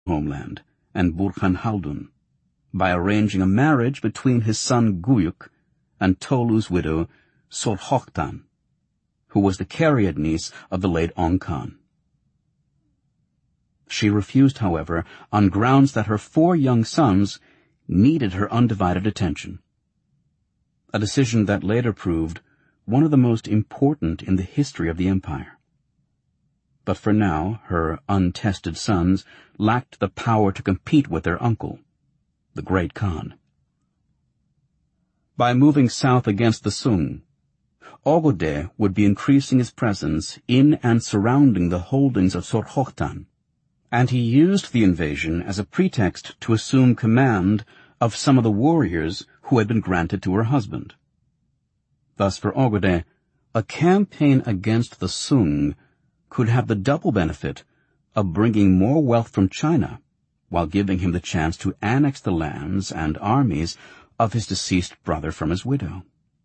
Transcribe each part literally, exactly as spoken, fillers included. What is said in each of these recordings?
homeland and Burkhan Haldun by arranging a marriage between his son Guyuk and Tolu's widow Sorhokhtan, who was the Cariad niece of the late Ong Khan. She refused, however, on grounds that her four young sons needed her undivided attention, a decision that later proved one of the most important in the history of the empire. But for now, her untested sons lacked the power to compete with their uncle, the great Khan. By moving south against the Sung, Ogode would be increasing his presence in and surrounding the holdings of Sorhokhtan, and he used the invasion as a pretext to assume command of some of the warriors who had been granted to her husband. Thus, for Ogode, a campaign against the Sung could have the double benefit of bringing more wealth from China, while giving him the chance to annex the lands and armies of his deceased brother from his widow.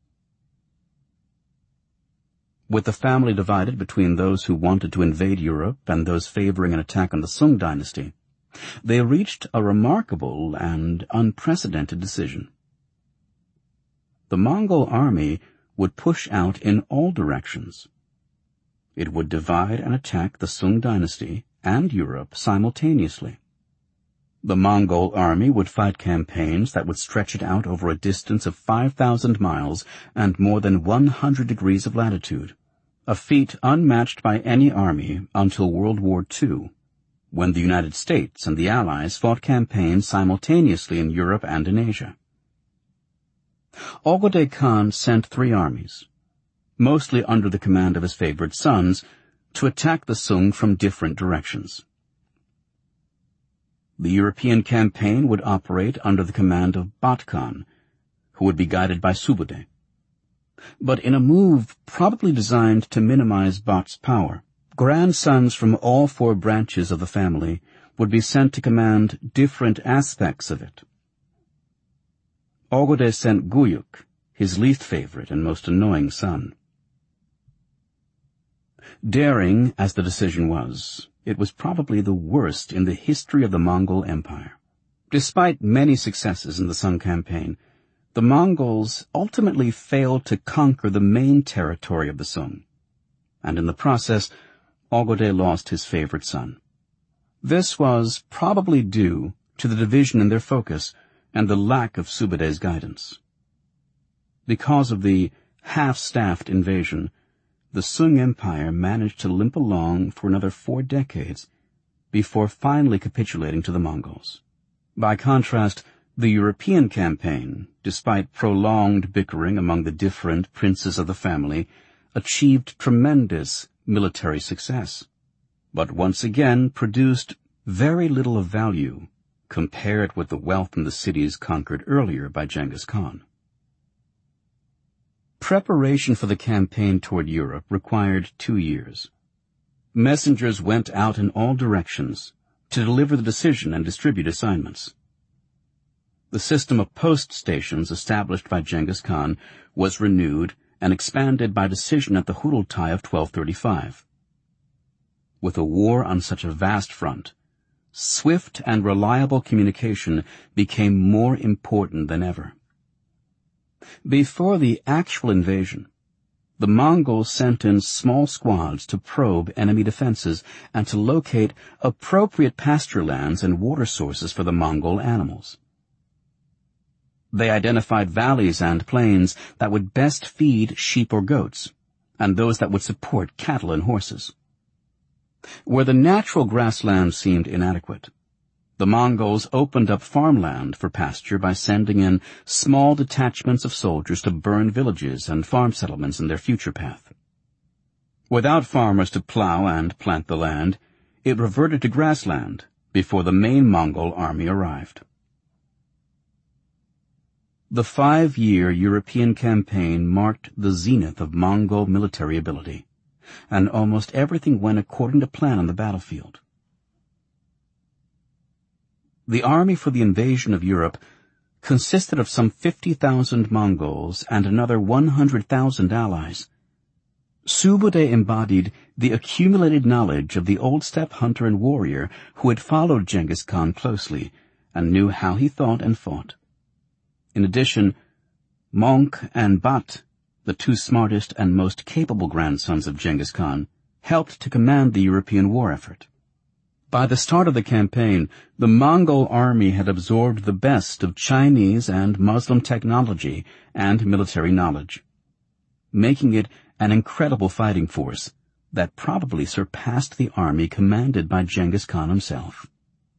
With the family divided between those who wanted to invade Europe and those favoring an attack on the Sung dynasty, they reached a remarkable and unprecedented decision. The Mongol army would push out in all directions. It would divide and attack the Sung dynasty and Europe simultaneously. The Mongol army would fight campaigns that would stretch it out over a distance of five thousand miles and more than one hundred degrees of latitude, a feat unmatched by any army until World War Two, when the United States and the Allies fought campaigns simultaneously in Europe and in Asia. Ogode Khan sent three armies, mostly under the command of his favored sons, to attack the Sung from different directions. The European campaign would operate under the command of Bat Khan, who would be guided by Subude. But in a move probably designed to minimize Bat's power, grandsons from all four branches of the family would be sent to command different aspects of it. Ogode sent Guyuk, his least favorite and most annoying son. Daring as the decision was, it was probably the worst in the history of the Mongol Empire. Despite many successes in the Sung campaign, the Mongols ultimately failed to conquer the main territory of the Sung, and in the process, Ogode lost his favorite son. This was probably due to the division in their focus and the lack of Subude's guidance. Because of the half-staffed invasion, the Sung Empire managed to limp along for another four decades before finally capitulating to the Mongols. By contrast, the European campaign, despite prolonged bickering among the different princes of the family, achieved tremendous military success, but once again produced very little of value compared with the wealth in the cities conquered earlier by Genghis Khan. Preparation for the campaign toward Europe required two years. Messengers went out in all directions to deliver the decision and distribute assignments. The system of post stations established by Genghis Khan was renewed and expanded by decision at the Hurultai of twelve thirty-five. With a war on such a vast front, swift and reliable communication became more important than ever. Before the actual invasion, the Mongols sent in small squads to probe enemy defenses and to locate appropriate pasture lands and water sources for the Mongol animals. They identified valleys and plains that would best feed sheep or goats, and those that would support cattle and horses. Where the natural grassland seemed inadequate, the Mongols opened up farmland for pasture by sending in small detachments of soldiers to burn villages and farm settlements in their future path. Without farmers to plow and plant the land, it reverted to grassland before the main Mongol army arrived. The five-year European campaign marked the zenith of Mongol military ability, and almost everything went according to plan on the battlefield. The army for the invasion of Europe consisted of some fifty thousand Mongols and another one hundred thousand allies. Subutai embodied the accumulated knowledge of the old steppe hunter and warrior who had followed Genghis Khan closely and knew how he thought and fought. In addition, Monk and Bat, the two smartest and most capable grandsons of Genghis Khan, helped to command the European war effort. By the start of the campaign, the Mongol army had absorbed the best of Chinese and Muslim technology and military knowledge, making it an incredible fighting force that probably surpassed the army commanded by Genghis Khan himself.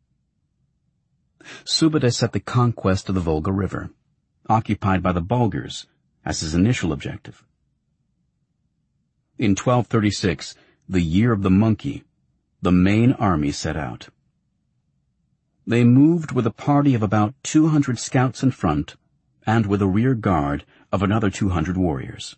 Subutai set the conquest of the Volga River, occupied by the Bulgars, as his initial objective. In twelve thirty-six, the year of the monkey, the main army set out. They moved with a party of about two hundred scouts in front and with a rear guard of another two hundred warriors.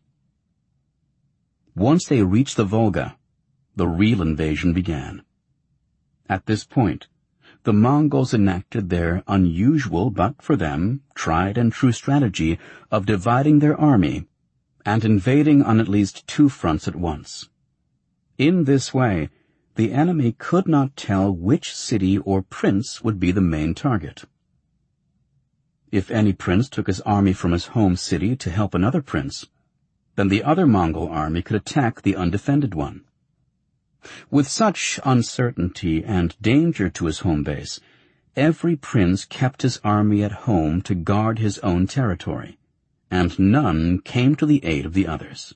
Once they reached the Volga, the real invasion began. At this point, the Mongols enacted their unusual but, for them, tried and true strategy of dividing their army and invading on at least two fronts at once. In this way, the enemy could not tell which city or prince would be the main target. If any prince took his army from his home city to help another prince, then the other Mongol army could attack the undefended one. With such uncertainty and danger to his home base, every prince kept his army at home to guard his own territory, and none came to the aid of the others.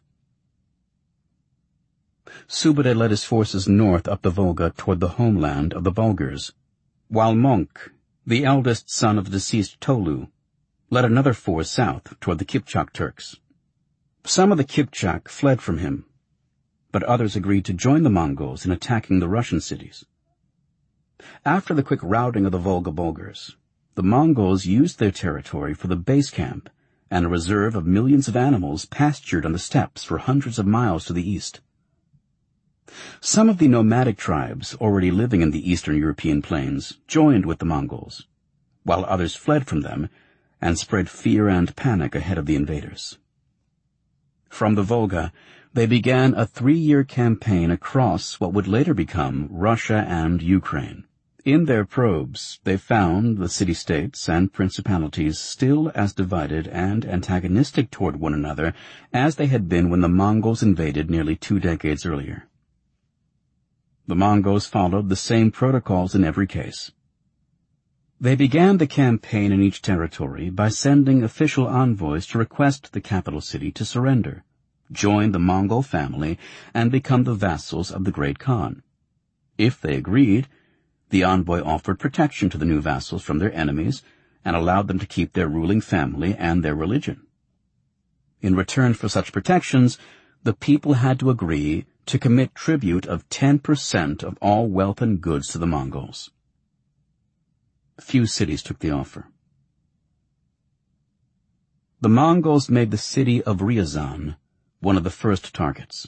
Subutai led his forces north up the Volga toward the homeland of the Bulgars, while Monk, the eldest son of the deceased Tolu, led another force south toward the Kipchak Turks. Some of the Kipchak fled from him, but others agreed to join the Mongols in attacking the Russian cities. After the quick routing of the Volga Bulgars, the Mongols used their territory for the base camp and a reserve of millions of animals pastured on the steppes for hundreds of miles to the east. Some of the nomadic tribes already living in the eastern European plains joined with the Mongols, while others fled from them and spread fear and panic ahead of the invaders. From the Volga, they began a three-year campaign across what would later become Russia and Ukraine. In their probes, they found the city-states and principalities still as divided and antagonistic toward one another as they had been when the Mongols invaded nearly two decades earlier. The Mongols followed the same protocols in every case. They began the campaign in each territory by sending official envoys to request the capital city to surrender, join the Mongol family, and become the vassals of the Great Khan. If they agreed, the envoy offered protection to the new vassals from their enemies and allowed them to keep their ruling family and their religion. In return for such protections, the people had to agree to commit tribute of ten percent of all wealth and goods to the Mongols. Few cities took the offer. The Mongols made the city of Ryazan one of the first targets.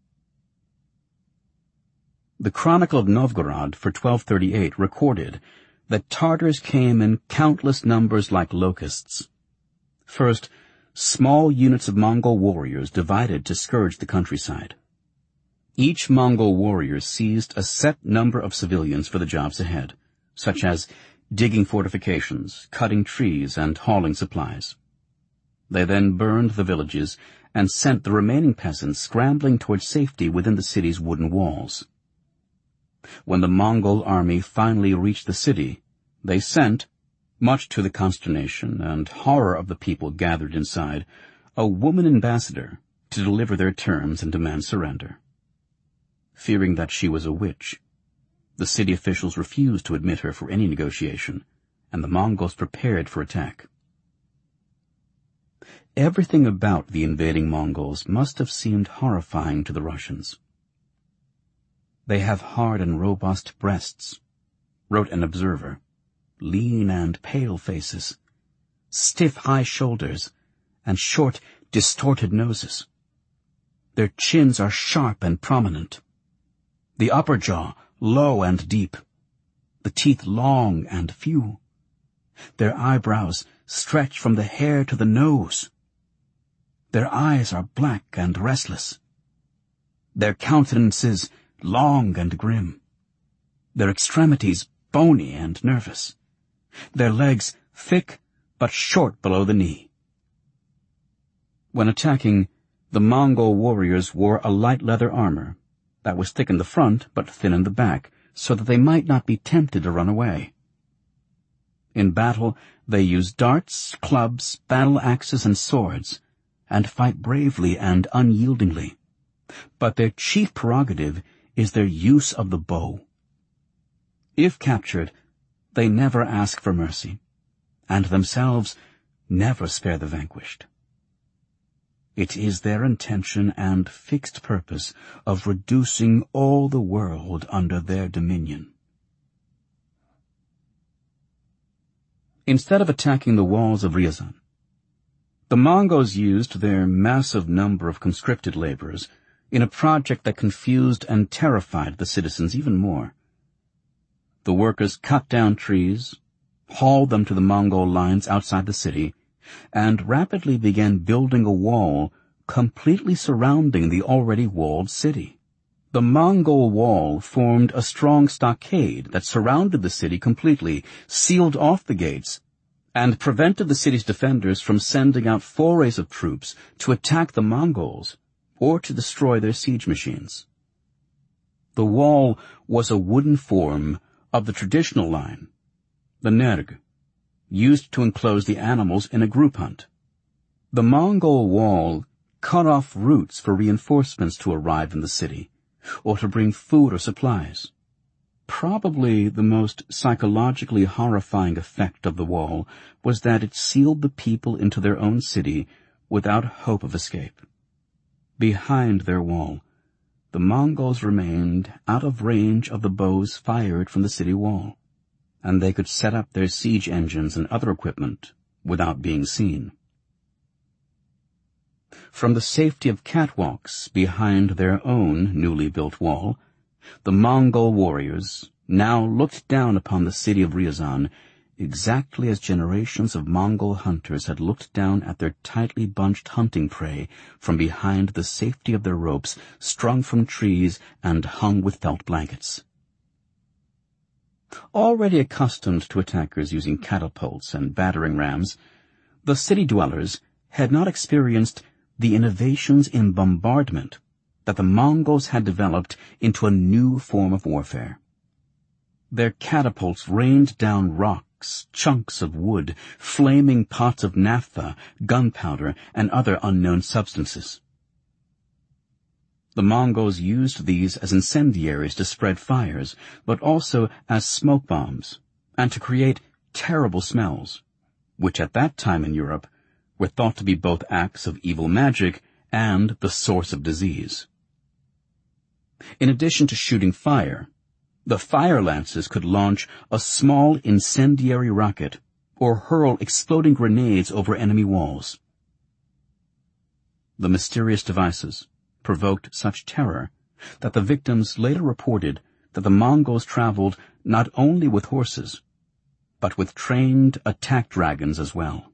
The Chronicle of Novgorod for twelve thirty-eight recorded that Tartars came in countless numbers like locusts. First, small units of Mongol warriors divided to scourge the countryside. Each Mongol warrior seized a set number of civilians for the jobs ahead, such as digging fortifications, cutting trees, and hauling supplies. They then burned the villages and sent the remaining peasants scrambling toward safety within the city's wooden walls. When the Mongol army finally reached the city, they sent, much to the consternation and horror of the people gathered inside, a woman ambassador to deliver their terms and demand surrender. Fearing that she was a witch, the city officials refused to admit her for any negotiation, and the Mongols prepared for attack. Everything about the invading Mongols must have seemed horrifying to the Russians. "They have hard and robust breasts," wrote an observer, "lean and pale faces, stiff high shoulders, and short, distorted noses. Their chins are sharp and prominent, the upper jaw low and deep, the teeth long and few. Their eyebrows stretch from the hair to the nose. Their eyes are black and restless. their countenances long and grim, their extremities bony and nervous, their legs thick but short below the knee. When attacking, the Mongol warriors wore a light leather armor that was thick in the front but thin in the back, so that they might not be tempted to run away. In battle, they use darts, clubs, battle axes, and swords, and fight bravely and unyieldingly. But their chief prerogative is their use of the bow. If captured, they never ask for mercy, and themselves never spare the vanquished. It is their intention and fixed purpose of reducing all the world under their dominion. Instead of attacking the walls of Ryazan, the Mongols used their massive number of conscripted laborers in a project that confused and terrified the citizens even more. The workers cut down trees, hauled them to the Mongol lines outside the city, and rapidly began building a wall completely surrounding the already walled city. The Mongol wall formed a strong stockade that surrounded the city completely, sealed off the gates, and prevented the city's defenders from sending out forays of troops to attack the Mongols or to destroy their siege machines. The wall was a wooden form of the traditional line, the nerg, used to enclose the animals in a group hunt. The Mongol wall cut off routes for reinforcements to arrive in the city, or to bring food or supplies. Probably the most psychologically horrifying effect of the wall was that it sealed the people into their own city without hope of escape. Behind their wall, the Mongols remained out of range of the bows fired from the city wall, and they could set up their siege engines and other equipment without being seen. From the safety of catwalks behind their own newly built wall, the Mongol warriors now looked down upon the city of Ryazan exactly as generations of Mongol hunters had looked down at their tightly bunched hunting prey from behind the safety of their ropes strung from trees and hung with felt blankets. Already accustomed to attackers using catapults and battering rams, the city dwellers had not experienced the innovations in bombardment that the Mongols had developed into a new form of warfare. Their catapults rained down rocks, chunks of wood, flaming pots of naphtha, gunpowder, and other unknown substances. The Mongols used these as incendiaries to spread fires, but also as smoke bombs, and to create terrible smells, which at that time in Europe were thought to be both acts of evil magic and the source of disease. In addition to shooting fire, the fire lances could launch a small incendiary rocket or hurl exploding grenades over enemy walls. The mysterious devices provoked such terror that the victims later reported that the Mongols traveled not only with horses, but with trained attack dragons as well.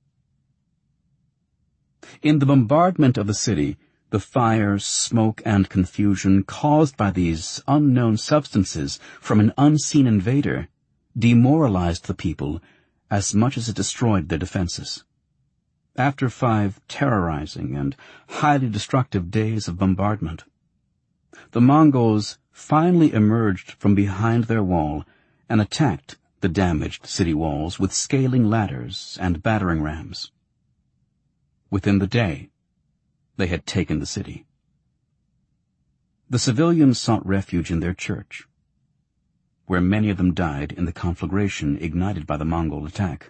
In the bombardment of the city, the fire, smoke, and confusion caused by these unknown substances from an unseen invader demoralized the people as much as it destroyed their defenses. After five terrorizing and highly destructive days of bombardment, the Mongols finally emerged from behind their wall and attacked the damaged city walls with scaling ladders and battering rams. Within the day, they had taken the city. The civilians sought refuge in their church, where many of them died in the conflagration ignited by the Mongol attack.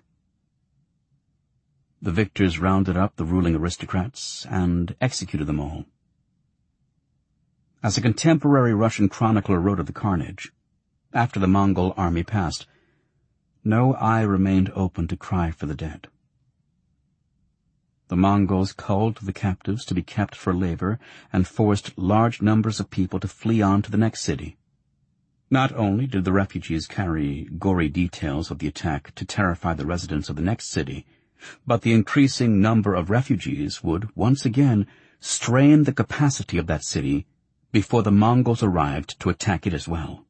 The victors rounded up the ruling aristocrats and executed them all. As a contemporary Russian chronicler wrote of the carnage, after the Mongol army passed, no eye remained open to cry for the dead. The Mongols culled the captives to be kept for labor and forced large numbers of people to flee on to the next city. Not only did the refugees carry gory details of the attack to terrify the residents of the next city, but the increasing number of refugees would, once again, strain the capacity of that city before the Mongols arrived to attack it as well.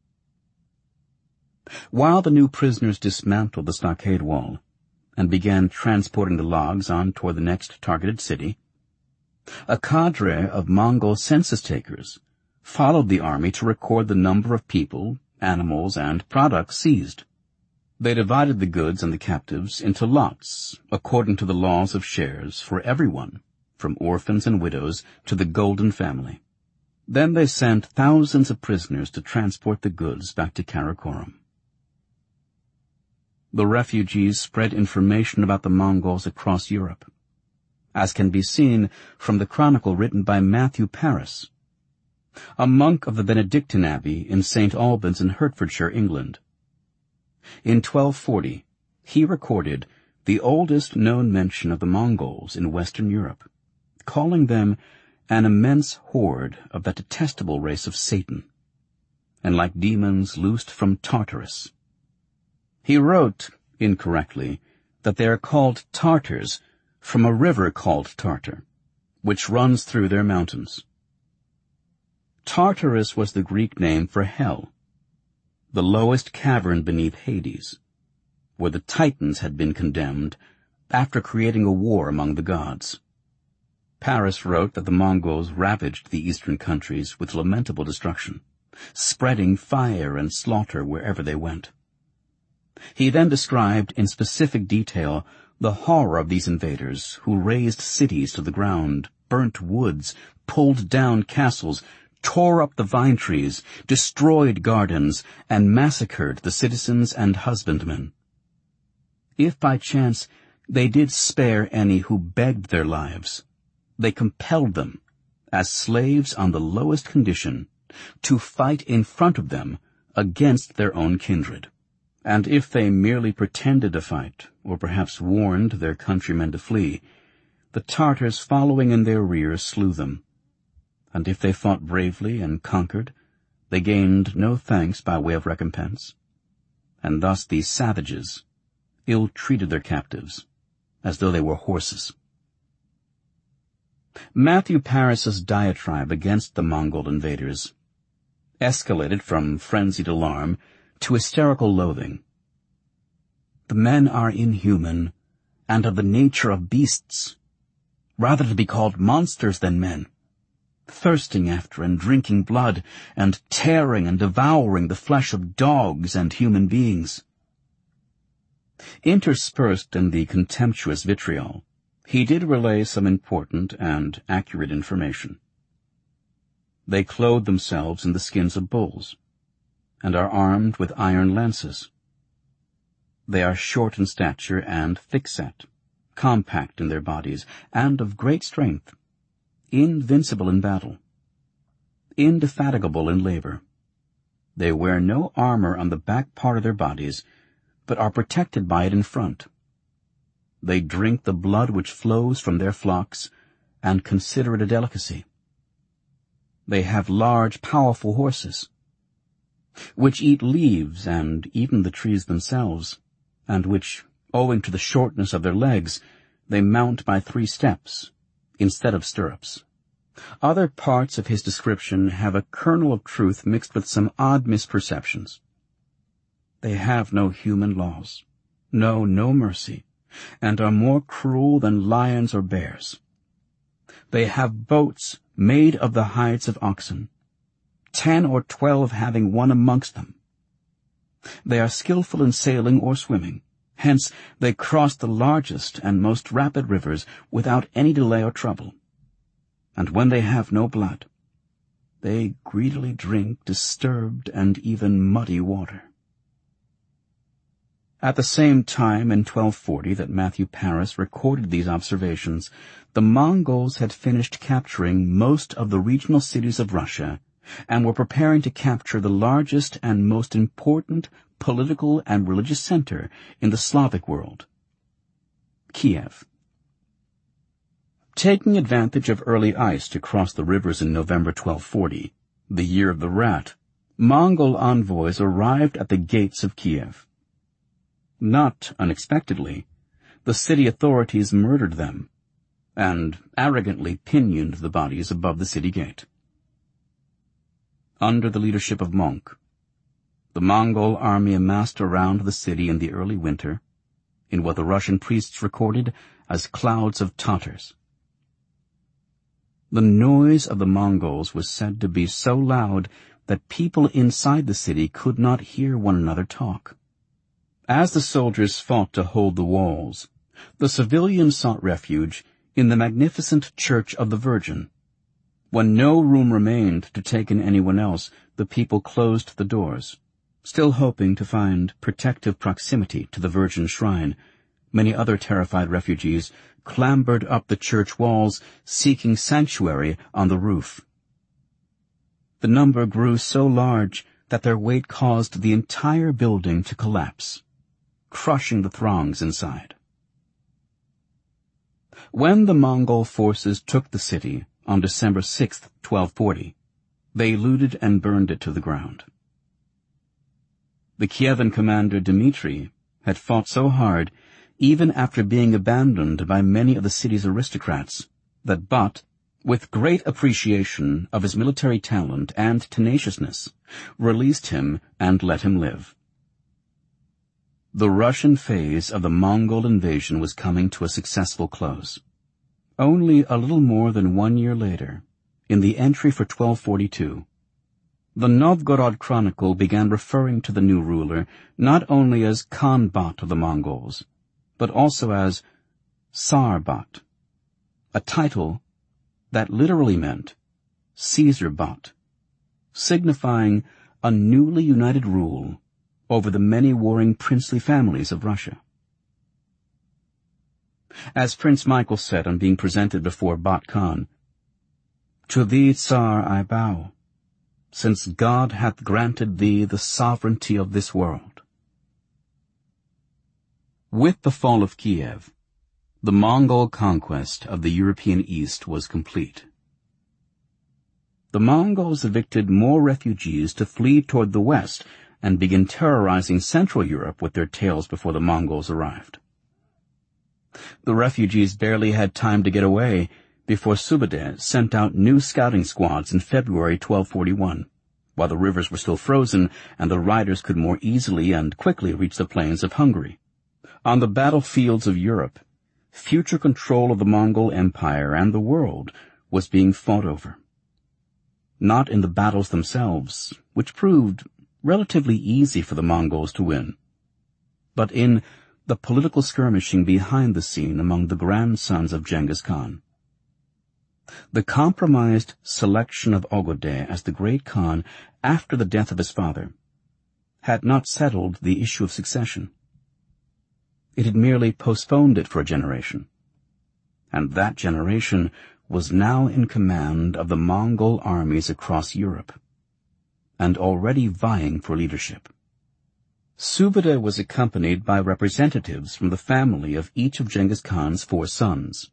While the new prisoners dismantled the stockade wall and began transporting the logs on toward the next targeted city, a cadre of Mongol census takers followed the army to record the number of people, animals, and products seized. They divided the goods and the captives into lots according to the laws of shares for everyone, from orphans and widows to the Golden family. Then they sent thousands of prisoners to transport the goods back to Karakoram. The refugees spread information about the Mongols across Europe, as can be seen from the chronicle written by Matthew Paris, a monk of the Benedictine Abbey in Saint Albans in Hertfordshire, England. In twelve forty, he recorded the oldest known mention of the Mongols in Western Europe, calling them an immense horde of that detestable race of Satan, and like demons loosed from Tartarus. He wrote, incorrectly, that they are called Tartars from a river called Tartar, which runs through their mountains. Tartarus was the Greek name for hell, the lowest cavern beneath Hades, where the Titans had been condemned after creating a war among the gods. Paris wrote that the Mongols ravaged the eastern countries with lamentable destruction, spreading fire and slaughter wherever they went. He then described in specific detail the horror of these invaders who razed cities to the ground, burnt woods, pulled down castles, tore up the vine trees, destroyed gardens, and massacred the citizens and husbandmen. If by chance they did spare any who begged their lives, they compelled them, as slaves on the lowest condition, to fight in front of them against their own kindred. And if they merely pretended to fight, or perhaps warned their countrymen to flee, the Tartars following in their rear slew them. And if they fought bravely and conquered, they gained no thanks by way of recompense. And thus these savages ill-treated their captives, as though they were horses. Matthew Paris's diatribe against the Mongol invaders escalated from frenzied alarm to hysterical loathing. The men are inhuman, and of the nature of beasts, rather to be called monsters than men, thirsting after and drinking blood, and tearing and devouring the flesh of dogs and human beings. Interspersed in the contemptuous vitriol, he did relay some important and accurate information. They clothe themselves in the skins of bulls, and are armed with iron lances. They are short in stature and thick-set, compact in their bodies, and of great strength, invincible in battle, indefatigable in labor. They wear no armor on the back part of their bodies, but are protected by it in front. They drink the blood which flows from their flocks, and consider it a delicacy. They have large, powerful horses, which eat leaves and even the trees themselves, and which, owing to the shortness of their legs, they mount by three steps, instead of stirrups. Other parts of his description have a kernel of truth mixed with some odd misperceptions. They have no human laws, know no mercy, and are more cruel than lions or bears. They have boats made of the hides of oxen, ten or twelve having one amongst them. They are skillful in sailing or swimming, hence they cross the largest and most rapid rivers without any delay or trouble. And when they have no blood, they greedily drink disturbed and even muddy water. At the same time in twelve forty that Matthew Paris recorded these observations, the Mongols had finished capturing most of the regional cities of Russia and were preparing to capture the largest and most important political and religious center in the Slavic world, Kiev. Taking advantage of early ice to cross the rivers in November twelve forty, the year of the rat, Mongol envoys arrived at the gates of Kiev. Not unexpectedly, the city authorities murdered them and arrogantly pinioned the bodies above the city gate. under the leadership of Monk. The Mongol army amassed around the city in the early winter, in what the Russian priests recorded as clouds of Tatars. The noise of the Mongols was said to be so loud that people inside the city could not hear one another talk. As the soldiers fought to hold the walls, the civilians sought refuge in the magnificent Church of the Virgin. When no room remained to take in anyone else, the people closed the doors. Still hoping to find protective proximity to the Virgin shrine, many other terrified refugees clambered up the church walls, seeking sanctuary on the roof. The number grew so large that their weight caused the entire building to collapse, crushing the throngs inside. When the Mongol forces took the city on December sixth, twelve forty, they looted and burned it to the ground. The Kievan commander Dmitri had fought so hard, even after being abandoned by many of the city's aristocrats, that Bat, with great appreciation of his military talent and tenaciousness, released him and let him live. The Russian phase of the Mongol invasion was coming to a successful close. Only a little more than one year later, in the entry for twelve forty-two, the Novgorod Chronicle began referring to the new ruler not only as Khan Bat of the Mongols, but also as Tsar Bat, a title that literally meant Caesar Bat, signifying a newly united rule over the many warring princely families of Russia. As Prince Michael said on being presented before Bat Khan, "To thee, Tsar, I bow, since God hath granted thee the sovereignty of this world." With the fall of Kiev, the Mongol conquest of the European East was complete. The Mongols evicted more refugees to flee toward the west and begin terrorizing Central Europe with their tales before the Mongols arrived. The refugees barely had time to get away before Subutai sent out new scouting squads in February twelve forty-one, while the rivers were still frozen and the riders could more easily and quickly reach the plains of Hungary. On the battlefields of Europe, future control of the Mongol Empire and the world was being fought over. Not in the battles themselves, which proved relatively easy for the Mongols to win, but in the political skirmishing behind the scene among the grandsons of Genghis Khan. The compromised selection of Ogedei as the great Khan after the death of his father had not settled the issue of succession. It had merely postponed it for a generation, and that generation was now in command of the Mongol armies across Europe, and already vying for leadership. Subutai was accompanied by representatives from the family of each of Genghis Khan's four sons.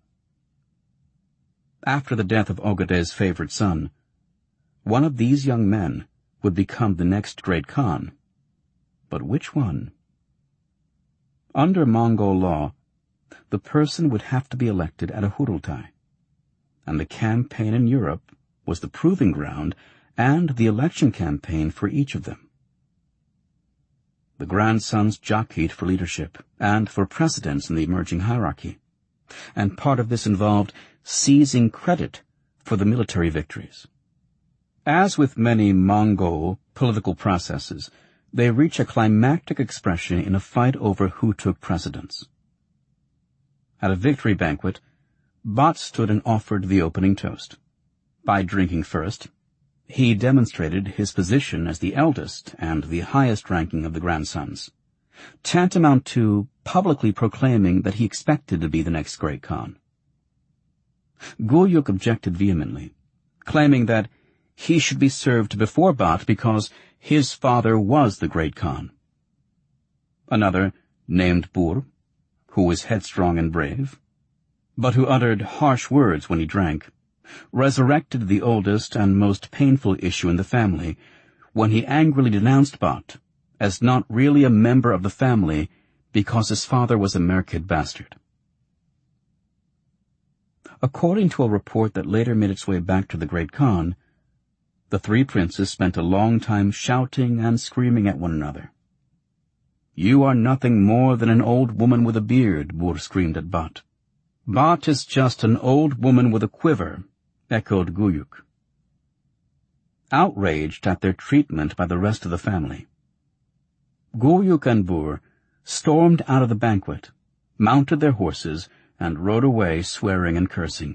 After the death of Ogedei's favorite son, one of these young men would become the next great Khan. But which one? Under Mongol law, the person would have to be elected at a Hurultai, and the campaign in Europe was the proving ground and the election campaign for each of them. The grandsons jockeyed for leadership and for precedence in the emerging hierarchy, and part of this involved seizing credit for the military victories. As with many Mongol political processes, they reach a climactic expression in a fight over who took precedence. At a victory banquet, Bat stood and offered the opening toast. By drinking first, he demonstrated his position as the eldest and the highest ranking of the grandsons, tantamount to publicly proclaiming that he expected to be the next great Khan. Guyuk objected vehemently, claiming that he should be served before Bat because his father was the great Khan. Another, named Bur, who was headstrong and brave, but who uttered harsh words when he drank, resurrected the oldest and most painful issue in the family when he angrily denounced Bat as not really a member of the family because his father was a Merkid bastard. According to a report that later made its way back to the great Khan, The three princes spent a long time shouting and screaming at one another. "You are nothing more than an old woman with a beard," Bur screamed at Bat. "Bat is just an old woman with a quiver," echoed Guyuk. Outraged at their treatment by the rest of the family, Guyuk and Bur stormed out of the banquet, mounted their horses, and rode away swearing and cursing.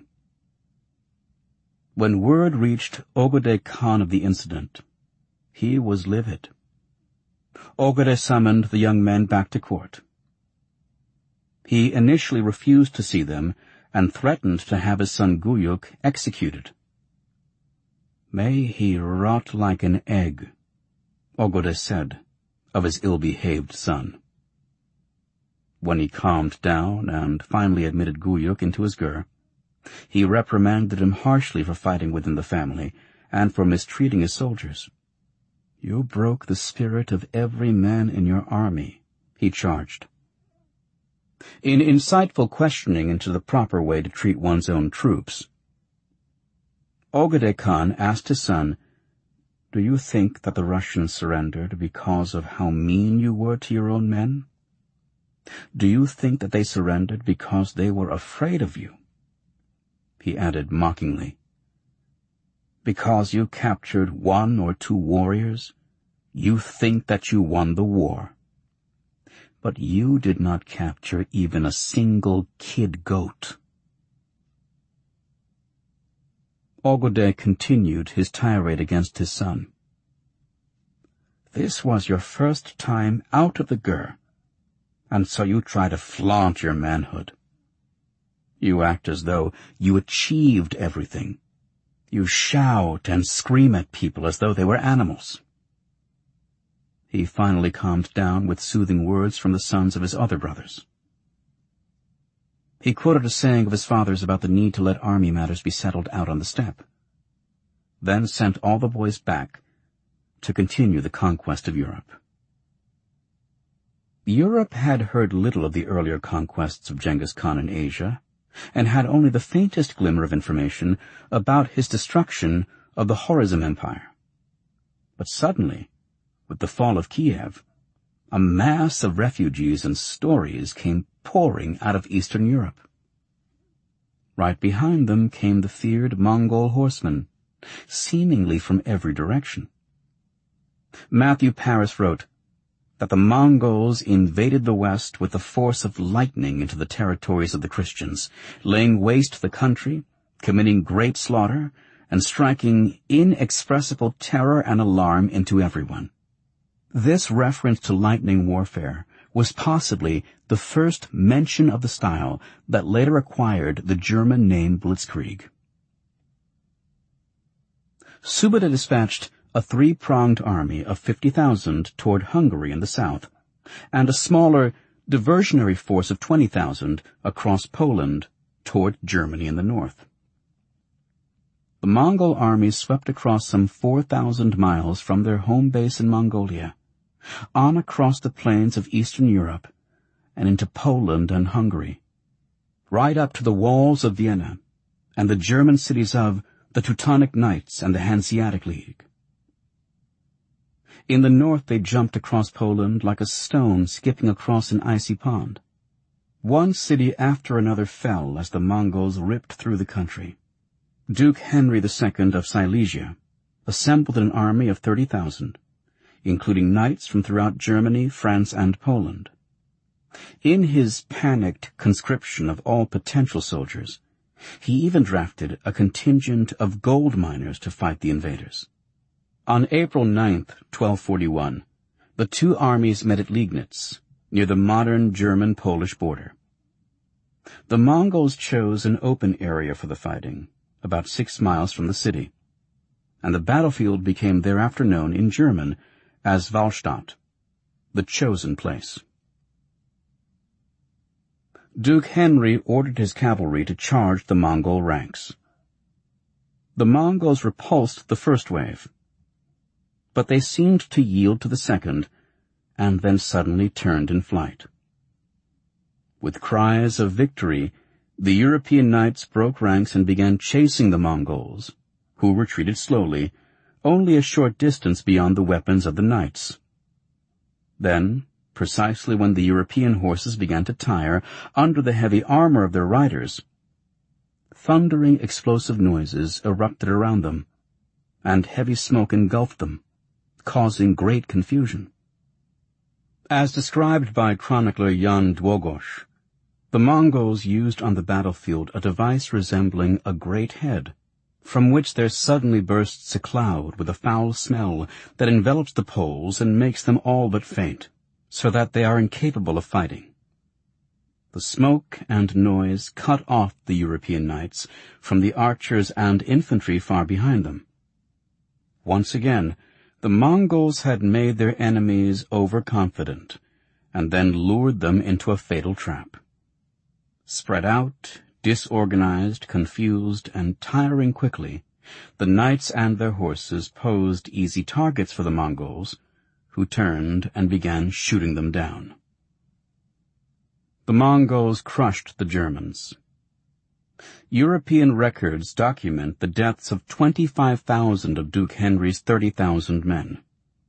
When word reached Ogedei Khan of the incident, he was livid. Ogedei summoned the young men back to court. He initially refused to see them and threatened to have his son Guyuk executed. "May he rot like an egg," Ogedei said of his ill-behaved son. When he calmed down and finally admitted Guyuk into his ger, he reprimanded him harshly for fighting within the family and for mistreating his soldiers. "You broke the spirit of every man in your army," he charged. In insightful questioning into the proper way to treat one's own troops, Ogedei Khan asked his son, "Do you think that the Russians surrendered because of how mean you were to your own men? Do you think that they surrendered because they were afraid of you?" He added mockingly, "Because you captured one or two warriors, you think that you won the war. But you did not capture even a single kid goat." Ogedei continued his tirade against his son. "This was your first time out of the ger, and so you try to flaunt your manhood. You act as though you achieved everything. You shout and scream at people as though they were animals." He finally calmed down with soothing words from the sons of his other brothers. He quoted a saying of his father's about the need to let army matters be settled out on the steppe, then sent all the boys back to continue the conquest of Europe. Europe had heard little of the earlier conquests of Genghis Khan in Asia, and had only the faintest glimmer of information about his destruction of the Khwarezm Empire. But suddenly, with the fall of Kiev, a mass of refugees and stories came pouring out of Eastern Europe. Right behind them came the feared Mongol horsemen, seemingly from every direction. Matthew Paris wrote that the Mongols invaded the West with the force of lightning into the territories of the Christians, laying waste the country, committing great slaughter, and striking inexpressible terror and alarm into everyone. This reference to lightning warfare was possibly the first mention of the style that later acquired the German name Blitzkrieg. Subutai dispatched a three-pronged army of fifty thousand toward Hungary in the south, and a smaller diversionary force of twenty thousand across Poland toward Germany in the north. The Mongol armies swept across some four thousand miles from their home base in Mongolia, on across the plains of Eastern Europe, and into Poland and Hungary, right up to the walls of Vienna and the German cities of the Teutonic Knights and the Hanseatic League. In the north they jumped across Poland like a stone skipping across an icy pond. One city after another fell as the Mongols ripped through the country. Duke Henry the Second of Silesia assembled an army of thirty thousand, including knights from throughout Germany, France, and Poland. In his panicked conscription of all potential soldiers, he even drafted a contingent of gold miners to fight the invaders. On April ninth, twelve forty-one, the two armies met at Liegnitz, near the modern German-Polish border. The Mongols chose an open area for the fighting, about six miles from the city, and the battlefield became thereafter known in German as Wahlstatt, the chosen place. Duke Henry ordered his cavalry to charge the Mongol ranks. The Mongols repulsed the first wave, but they seemed to yield to the second, and then suddenly turned in flight. With cries of victory, the European knights broke ranks and began chasing the Mongols, who retreated slowly, only a short distance beyond the weapons of the knights. Then, precisely when the European horses began to tire under the heavy armor of their riders, thundering explosive noises erupted around them, and heavy smoke engulfed them, causing great confusion. As described by chronicler Jan Długosz, the Mongols used on the battlefield a device resembling a great head, from which there suddenly bursts a cloud with a foul smell that envelops the Poles and makes them all but faint, so that they are incapable of fighting. The smoke and noise cut off the European knights from the archers and infantry far behind them. Once again, the Mongols had made their enemies overconfident, and then lured them into a fatal trap. Spread out, disorganized, confused, and tiring quickly, the knights and their horses posed easy targets for the Mongols, who turned and began shooting them down. The Mongols crushed the Germans. European records document the deaths of twenty-five thousand of Duke Henry's thirty thousand men.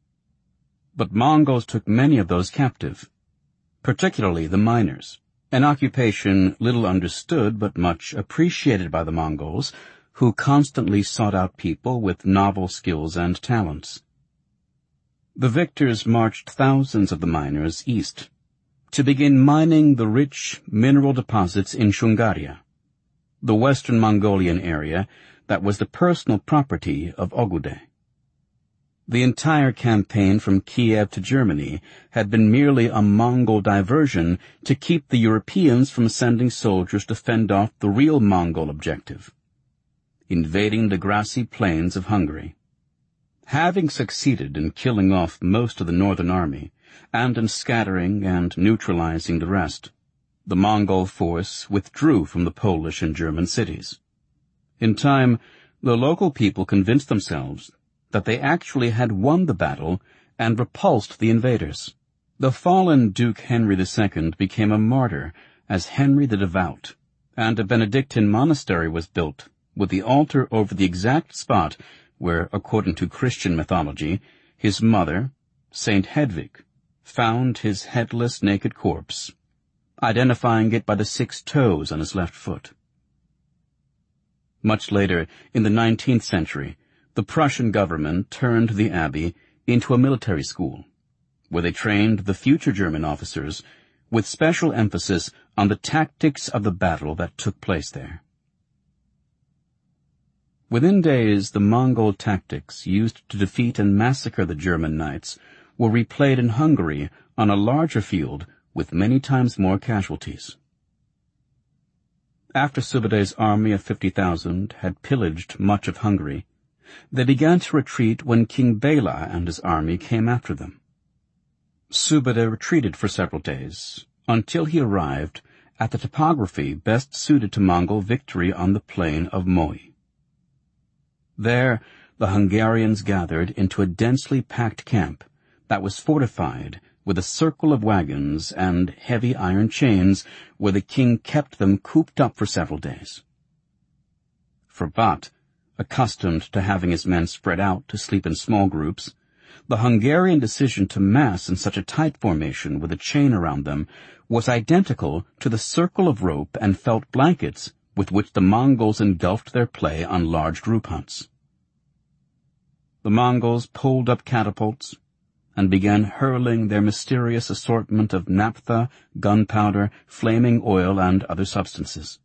But Mongols took many of those captive, particularly the miners, an occupation little understood but much appreciated by the Mongols, who constantly sought out people with novel skills and talents. The victors marched thousands of the miners east to begin mining the rich mineral deposits in Shungaria, the western Mongolian area that was the personal property of Ogude. The entire campaign from Kiev to Germany had been merely a Mongol diversion to keep the Europeans from sending soldiers to fend off the real Mongol objective, invading the grassy plains of Hungary. Having succeeded in killing off most of the northern army, and in scattering and neutralizing the rest, the Mongol force withdrew from the Polish and German cities. In time, the local people convinced themselves that they actually had won the battle and repulsed the invaders. The fallen Duke Henry the Second became a martyr as Henry the Devout, and a Benedictine monastery was built, with the altar over the exact spot where, according to Christian mythology, his mother, Saint Hedwig, found his headless, naked corpse, identifying it by the six toes on his left foot. Much later, in the nineteenth century, the Prussian government turned the abbey into a military school, where they trained the future German officers with special emphasis on the tactics of the battle that took place there. Within days, the Mongol tactics used to defeat and massacre the German knights were replayed in Hungary on a larger field with many times more casualties. After Sube'etei's army of fifty thousand had pillaged much of Hungary, they began to retreat when King Bela and his army came after them. Sube'etei retreated for several days, until he arrived at the topography best suited to Mongol victory on the plain of Moy. There, the Hungarians gathered into a densely packed camp that was fortified with a circle of wagons and heavy iron chains where the king kept them cooped up for several days. For Bat, accustomed to having his men spread out to sleep in small groups, the Hungarian decision to mass in such a tight formation with a chain around them was identical to the circle of rope and felt blankets with which the Mongols engulfed their prey on large group hunts. The Mongols pulled up catapults and began hurling their mysterious assortment of naphtha, gunpowder, flaming oil, and other substances.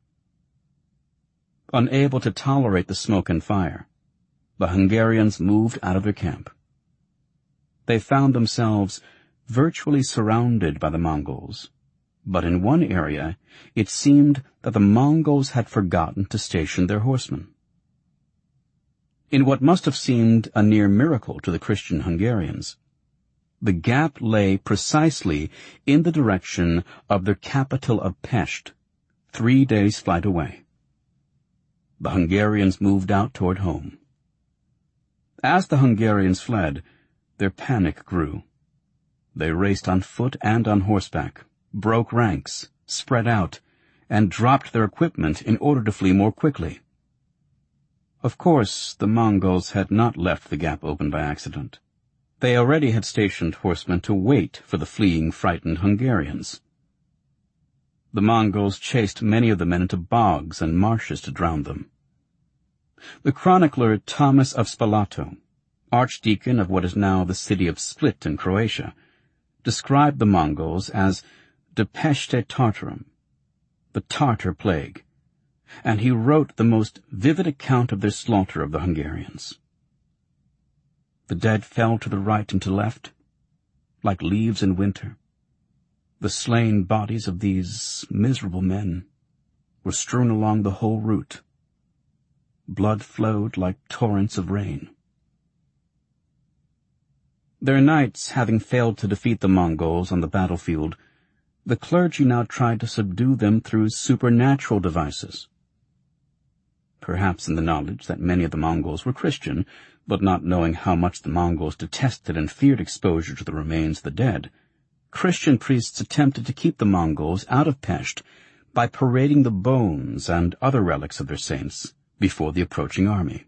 Unable to tolerate the smoke and fire, the Hungarians moved out of their camp. They found themselves virtually surrounded by the Mongols, but in one area it seemed that the Mongols had forgotten to station their horsemen. In what must have seemed a near miracle to the Christian Hungarians, the gap lay precisely in the direction of their capital of Pest, three days' flight away. The Hungarians moved out toward home. As the Hungarians fled, their panic grew. They raced on foot and on horseback, broke ranks, spread out, and dropped their equipment in order to flee more quickly. Of course, the Mongols had not left the gap open by accident. They already had stationed horsemen to wait for the fleeing, frightened Hungarians. The Mongols chased many of the men into bogs and marshes to drown them. The chronicler Thomas of Spalato, archdeacon of what is now the city of Split in Croatia, described the Mongols as de peste Tartarum, the Tartar plague, and he wrote the most vivid account of their slaughter of the Hungarians. The dead fell to the right and to left, like leaves in winter. The slain bodies of these miserable men were strewn along the whole route. Blood flowed like torrents of rain. Their knights having failed to defeat the Mongols on the battlefield, the clergy now tried to subdue them through supernatural devices. Perhaps in the knowledge that many of the Mongols were Christian, but not knowing how much the Mongols detested and feared exposure to the remains of the dead, Christian priests attempted to keep the Mongols out of Pest by parading the bones and other relics of their saints before the approaching army.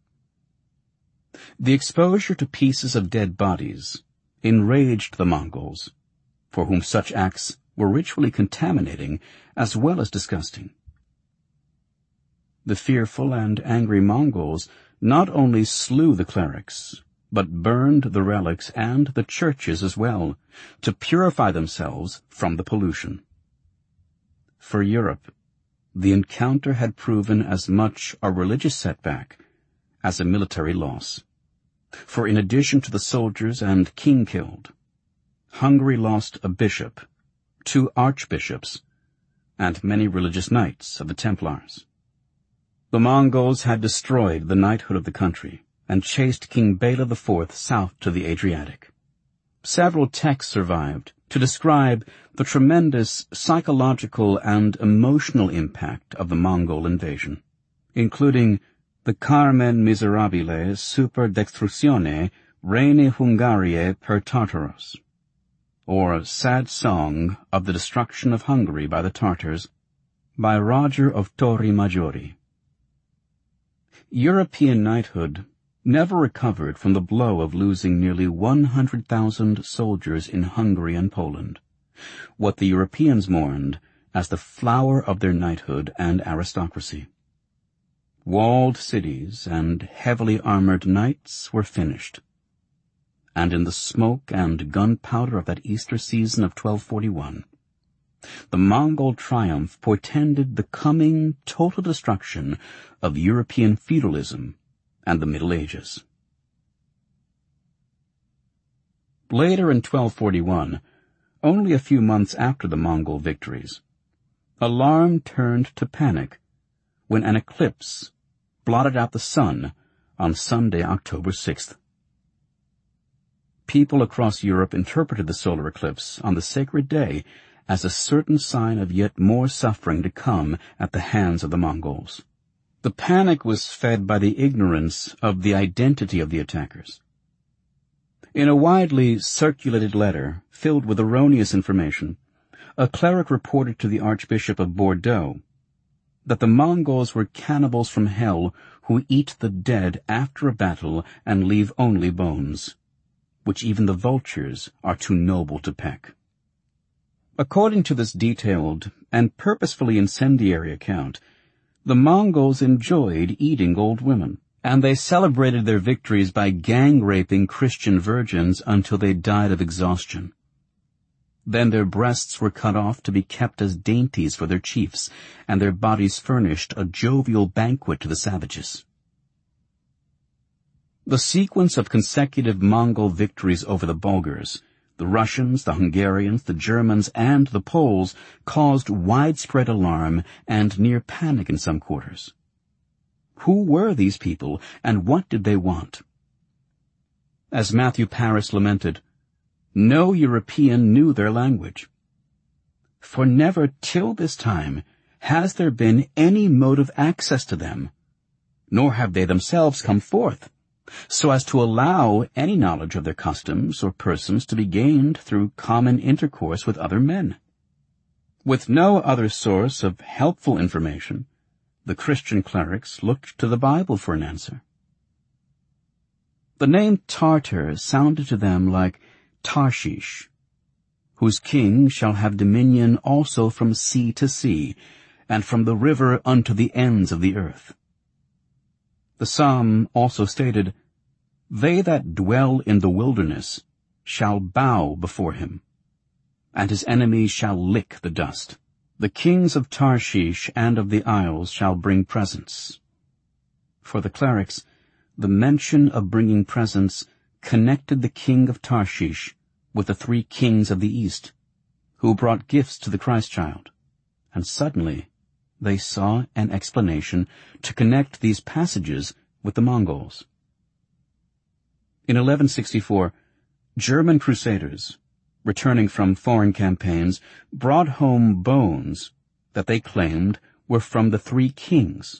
The exposure to pieces of dead bodies enraged the Mongols, for whom such acts were ritually contaminating as well as disgusting. The fearful and angry Mongols not only slew the clerics, but burned the relics and the churches as well, to purify themselves from the pollution. For Europe, the encounter had proven as much a religious setback as a military loss. For in addition to the soldiers and king killed, Hungary lost a bishop, two archbishops, and many religious knights of the Templars. The Mongols had destroyed the knighthood of the country and chased King Bela the Fourth south to the Adriatic. Several texts survived to describe the tremendous psychological and emotional impact of the Mongol invasion, including the Carmen Miserabile super dextrusione Reine Hungariae per Tartaros, or Sad Song of the Destruction of Hungary by the Tartars, by Roger of Torri Maggiore. European knighthood never recovered from the blow of losing nearly one hundred thousand soldiers in Hungary and Poland, what the Europeans mourned as the flower of their knighthood and aristocracy. Walled cities and heavily armored knights were finished, and in the smoke and gunpowder of that Easter season of twelve forty-one, the Mongol triumph portended the coming total destruction of European feudalism and the Middle Ages. Later in twelve forty-one, only a few months after the Mongol victories, alarm turned to panic when an eclipse blotted out the sun on Sunday, October sixth. People across Europe interpreted the solar eclipse on the sacred day as a certain sign of yet more suffering to come at the hands of the Mongols. The panic was fed by the ignorance of the identity of the attackers. In a widely circulated letter filled with erroneous information, a cleric reported to the Archbishop of Bordeaux that the Mongols were cannibals from hell who eat the dead after a battle and leave only bones, which even the vultures are too noble to peck. According to this detailed and purposefully incendiary account, the Mongols enjoyed eating old women, and they celebrated their victories by gang-raping Christian virgins until they died of exhaustion. Then their breasts were cut off to be kept as dainties for their chiefs, and their bodies furnished a jovial banquet to the savages. The sequence of consecutive Mongol victories over the Bulgars, the Russians, the Hungarians, the Germans, and the Poles caused widespread alarm and near panic in some quarters. Who were these people, and what did they want? As Matthew Paris lamented, no European knew their language. For never till this time has there been any mode of access to them, nor have they themselves come forth, so as to allow any knowledge of their customs or persons to be gained through common intercourse with other men. With no other source of helpful information, The Christian clerics looked to the Bible for an answer. The name Tartar sounded to them like Tarshish, whose king shall have dominion also from sea to sea, and from the river unto the ends of the earth. The psalm also stated, They that dwell in the wilderness shall bow before him, and his enemies shall lick the dust. The kings of Tarshish and of the isles shall bring presents. For the clerics, the mention of bringing presents connected the king of Tarshish with the three kings of the east, who brought gifts to the Christ child, and suddenly they saw an explanation to connect these passages with the Mongols. In eleven sixty-four, German crusaders, returning from foreign campaigns, brought home bones that they claimed were from the three kings.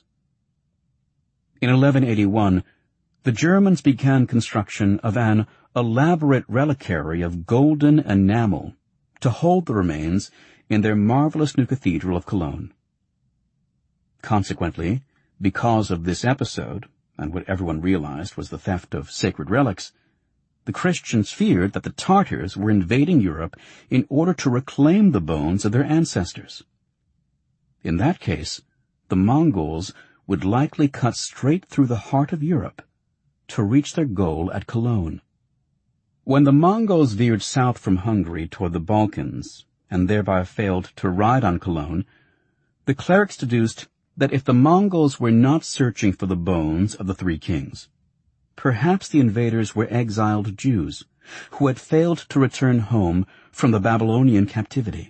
In eleven eighty-one, the Germans began construction of an elaborate reliquary of golden enamel to hold the remains in their marvelous new cathedral of Cologne. Consequently, because of this episode, and what everyone realized was the theft of sacred relics, the Christians feared that the Tartars were invading Europe in order to reclaim the bones of their ancestors. In that case, the Mongols would likely cut straight through the heart of Europe to reach their goal at Cologne. When the Mongols veered south from Hungary toward the Balkans, and thereby failed to ride on Cologne, the clerics deduced that if the Mongols were not searching for the bones of the three kings, perhaps the invaders were exiled Jews who had failed to return home from the Babylonian captivity.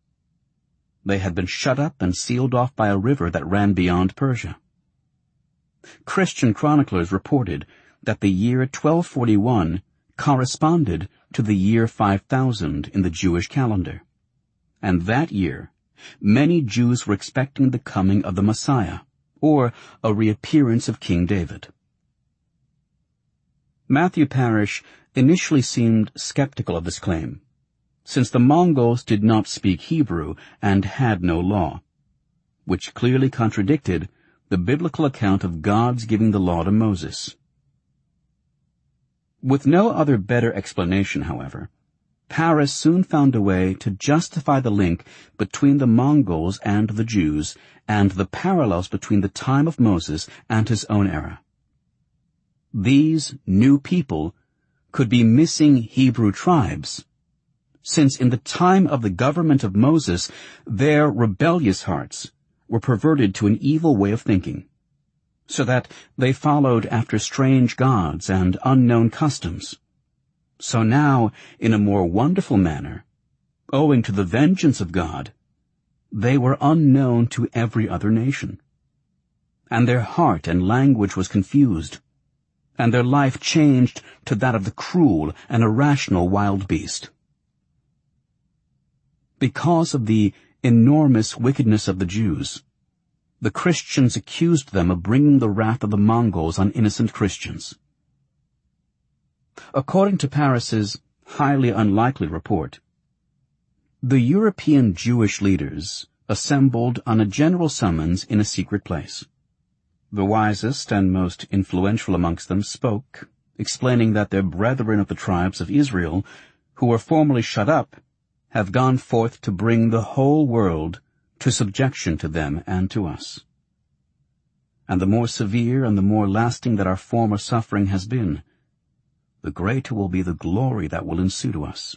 They had been shut up and sealed off by a river that ran beyond Persia. Christian chroniclers reported that the year twelve forty-one corresponded to the year five thousand in the Jewish calendar, and that year many Jews were expecting the coming of the Messiah, or a reappearance of King David. Matthew Parrish initially seemed skeptical of this claim, since the Mongols did not speak Hebrew and had no law, which clearly contradicted the biblical account of God's giving the law to Moses. With no other better explanation, however, Parrish soon found a way to justify the link between the Mongols and the Jews, and the parallels between the time of Moses and his own era. These new people could be missing Hebrew tribes, since in the time of the government of Moses, their rebellious hearts were perverted to an evil way of thinking, so that they followed after strange gods and unknown customs. So now, in a more wonderful manner, owing to the vengeance of God, they were unknown to every other nation, and their heart and language was confused, and their life changed to that of the cruel and irrational wild beast. Because of the enormous wickedness of the Jews, the Christians accused them of bringing the wrath of the Mongols on innocent Christians. According to Parrish's highly unlikely report, the European Jewish leaders assembled on a general summons in a secret place. The wisest and most influential amongst them spoke, explaining that their brethren of the tribes of Israel, who were formerly shut up, have gone forth to bring the whole world to subjection to them and to us. And the more severe and the more lasting that our former suffering has been, the greater will be the glory that will ensue to us.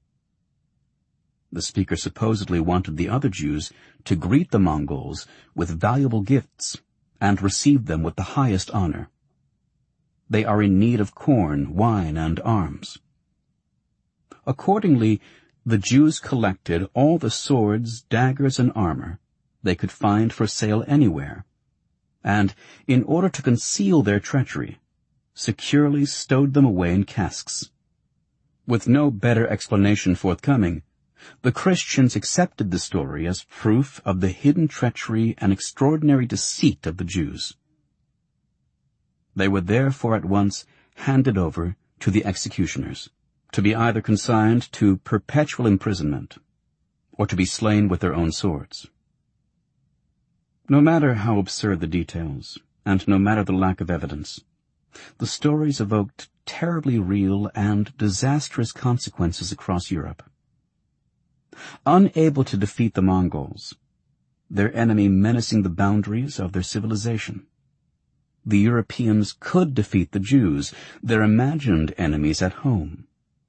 The speaker supposedly wanted the other Jews to greet the Mongols with valuable gifts and receive them with the highest honor. They are in need of corn, wine, and arms. Accordingly, the Jews collected all the swords, daggers, and armor they could find for sale anywhere, and, in order to conceal their treachery, securely stowed them away in casks. With no better explanation forthcoming, the Christians accepted the story as proof of the hidden treachery and extraordinary deceit of the Jews. They were therefore at once handed over to the executioners, to be either consigned to perpetual imprisonment or to be slain with their own swords. No matter how absurd the details, and no matter the lack of evidence, the stories evoked terribly real and disastrous consequences across Europe. Unable to defeat the Mongols, their enemy menacing the boundaries of their civilization, the Europeans could defeat the Jews, their imagined enemies at home.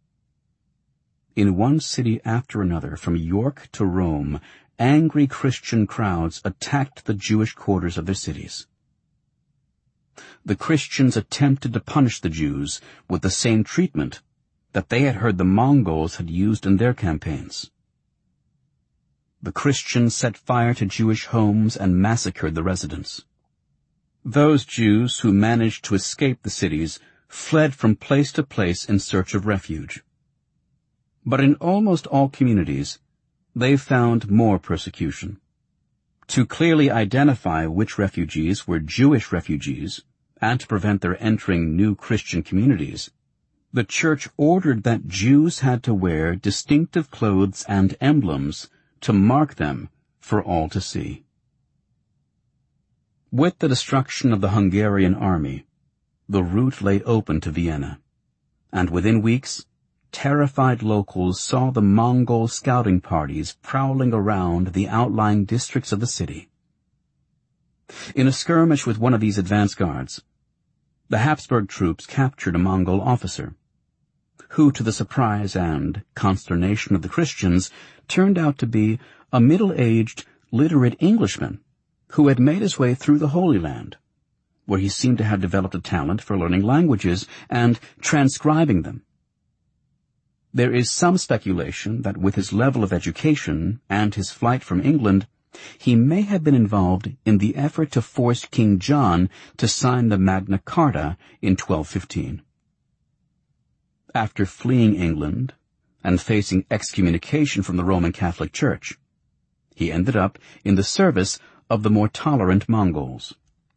In one city after another, from York to Rome, angry Christian crowds attacked the Jewish quarters of their cities. The Christians attempted to punish the Jews with the same treatment that they had heard the Mongols had used in their campaigns. The Christians set fire to Jewish homes and massacred the residents. Those Jews who managed to escape the cities fled from place to place in search of refuge. But in almost all communities, they found more persecution. To clearly identify which refugees were Jewish refugees, and to prevent their entering new Christian communities, the Church ordered that Jews had to wear distinctive clothes and emblems to mark them for all to see. With the destruction of the Hungarian army, the route lay open to Vienna, and within weeks, terrified locals saw the Mongol scouting parties prowling around the outlying districts of the city. In a skirmish with one of these advance guards, the Habsburg troops captured a Mongol officer, who, to the surprise and consternation of the Christians, turned out to be a middle-aged, literate Englishman who had made his way through the Holy Land, where he seemed to have developed a talent for learning languages and transcribing them. There is some speculation that with his level of education and his flight from England, he may have been involved in the effort to force King John to sign the Magna Carta in twelve fifteen. After fleeing England and facing excommunication from the Roman Catholic Church, he ended up in the service of the more tolerant Mongols.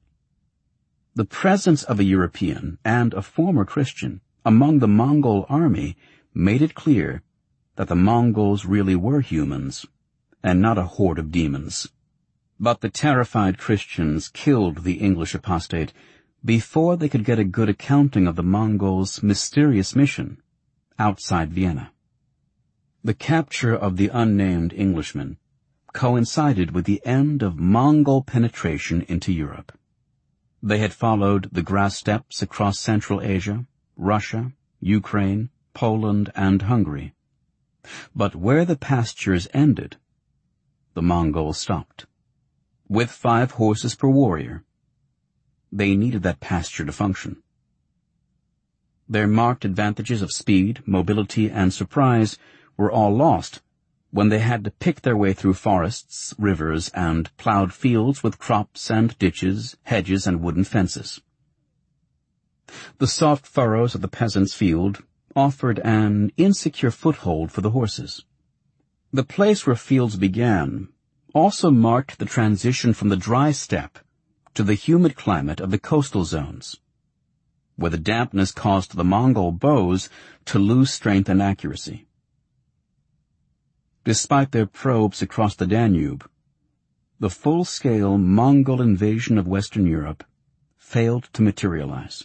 The presence of a European and a former Christian among the Mongol army made it clear that the Mongols really were humans and not a horde of demons. But the terrified Christians killed the English apostate before they could get a good accounting of the Mongols' mysterious mission outside Vienna. The capture of the unnamed Englishman coincided with the end of Mongol penetration into Europe. They had followed the grass steppes across Central Asia, Russia, Ukraine, Poland, and Hungary. But where the pastures ended, the Mongols stopped. With five horses per warrior, they needed that pasture to function. Their marked advantages of speed, mobility, and surprise were all lost when they had to pick their way through forests, rivers, and plowed fields with crops and ditches, hedges, and wooden fences. The soft furrows of the peasant's field offered an insecure foothold for the horses. The place where fields began also marked the transition from the dry steppe to the humid climate of the coastal zones, where the dampness caused the Mongol bows to lose strength and accuracy. Despite their probes across the Danube, the full-scale Mongol invasion of Western Europe failed to materialize.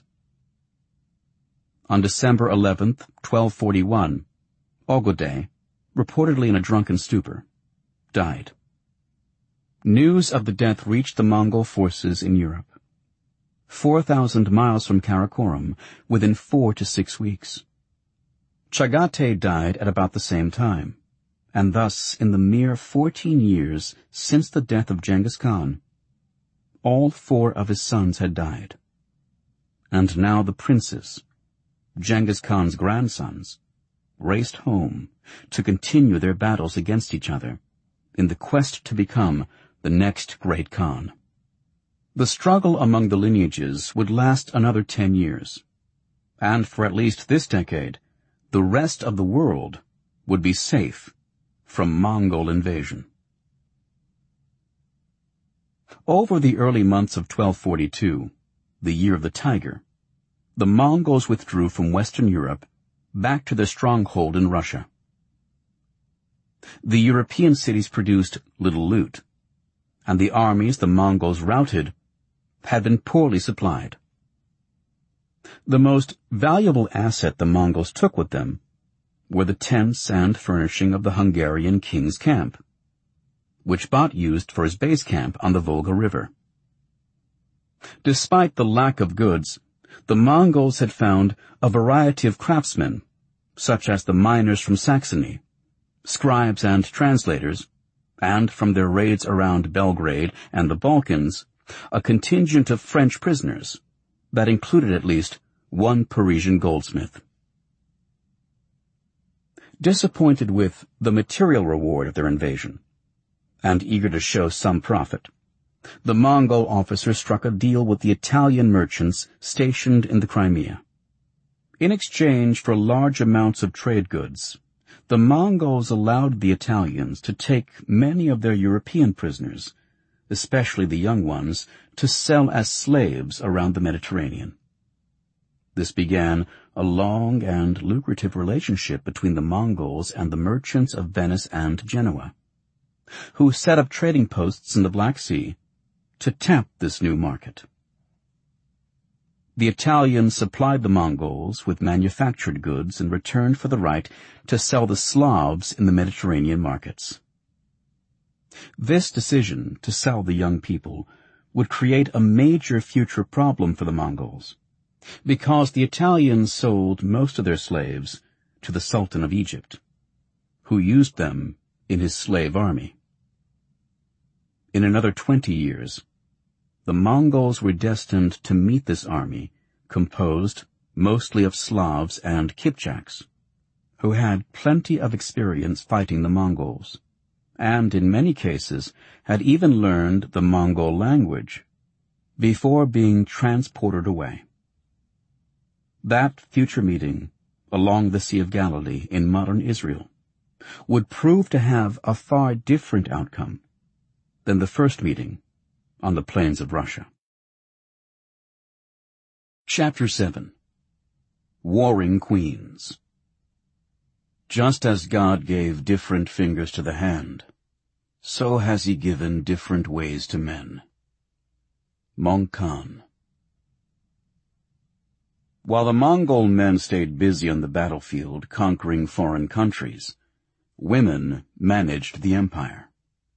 On December eleventh, twelve forty-one, Ogodei, reportedly in a drunken stupor, died. News of the death reached the Mongol forces in Europe, four thousand miles from Karakorum, within four to six weeks. Chagatai died at about the same time, and thus, in the mere fourteen years since the death of Genghis Khan, all four of his sons had died. And now the princes, Genghis Khan's grandsons, raced home to continue their battles against each other in the quest to become the next great Khan. The struggle among the lineages would last another ten years, and for at least this decade, the rest of the world would be safe from Mongol invasion. Over the early months of twelve forty-two, the year of the tiger, the Mongols withdrew from Western Europe back to their stronghold in Russia. The European cities produced little loot, and the armies the Mongols routed had been poorly supplied. The most valuable asset the Mongols took with them were the tents and furnishing of the Hungarian king's camp, which Bat used for his base camp on the Volga River. Despite the lack of goods, the Mongols had found a variety of craftsmen, such as the miners from Saxony, scribes and translators, and from their raids around Belgrade and the Balkans, a contingent of French prisoners that included at least one Parisian goldsmith. Disappointed with the material reward of their invasion, and eager to show some profit, the Mongol officers struck a deal with the Italian merchants stationed in the Crimea. In exchange for large amounts of trade goods, the Mongols allowed the Italians to take many of their European prisoners, especially the young ones, to sell as slaves around the Mediterranean. This began a long and lucrative relationship between the Mongols and the merchants of Venice and Genoa, who set up trading posts in the Black Sea to tap this new market. The Italians supplied the Mongols with manufactured goods in return for the right to sell the Slavs in the Mediterranean markets. This decision to sell the young people would create a major future problem for the Mongols, because the Italians sold most of their slaves to the Sultan of Egypt, who used them in his slave army. In another twenty years, the Mongols were destined to meet this army, composed mostly of Slavs and Kipchaks, who had plenty of experience fighting the Mongols, and in many cases had even learned the Mongol language before being transported away. That future meeting along the Sea of Galilee in modern Israel would prove to have a far different outcome than the first meeting on the plains of Russia. Chapter seven. Warring Queens. Just as God gave different fingers to the hand, so has he given different ways to men. Mong Khan. While the Mongol men stayed busy on the battlefield conquering foreign countries, women managed the empire.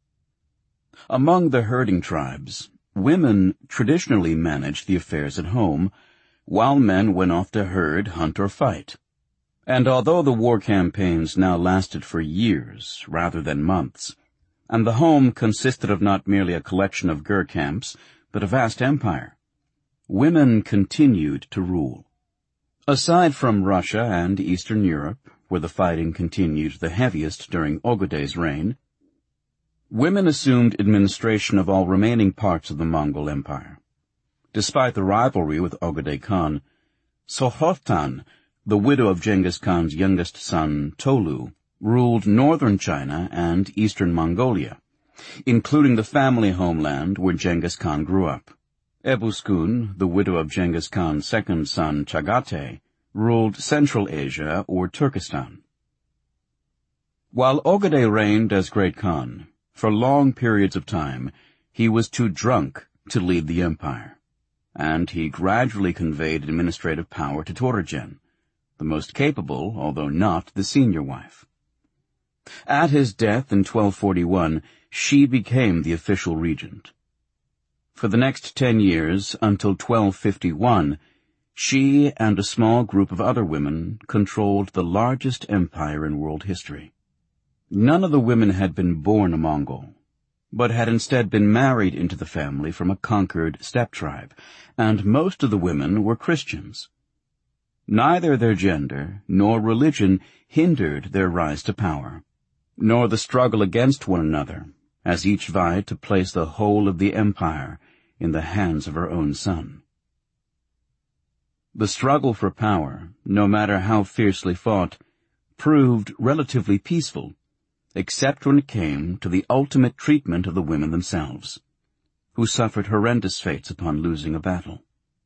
Among the herding tribes, women traditionally managed the affairs at home, while men went off to herd, hunt, or fight. And although the war campaigns now lasted for years rather than months, and the home consisted of not merely a collection of ger camps, but a vast empire, women continued to rule. Aside from Russia and Eastern Europe, where the fighting continued the heaviest during Ogedei's reign, women assumed administration of all remaining parts of the Mongol Empire. Despite the rivalry with Ogedei Khan, Sohortan, the widow of Genghis Khan's youngest son, Tolu, ruled northern China and eastern Mongolia, including the family homeland where Genghis Khan grew up. Ebuskun, the widow of Genghis Khan's second son, Chagatai, ruled Central Asia or Turkestan. While Ogedei reigned as Great Khan, for long periods of time he was too drunk to lead the empire, and he gradually conveyed administrative power to Torogen, the most capable, although not the senior wife. At his death in twelve forty-one, she became the official regent. For the next ten years, until twelve fifty-one, she and a small group of other women controlled the largest empire in world history. None of the women had been born a Mongol, but had instead been married into the family from a conquered steppe tribe, and most of the women were Christians. Neither their gender nor religion hindered their rise to power, nor the struggle against one another, as each vied to place the whole of the empire in the hands of her own son. The struggle for power, no matter how fiercely fought, proved relatively peaceful, except when it came to the ultimate treatment of the women themselves, who suffered horrendous fates upon losing a battle.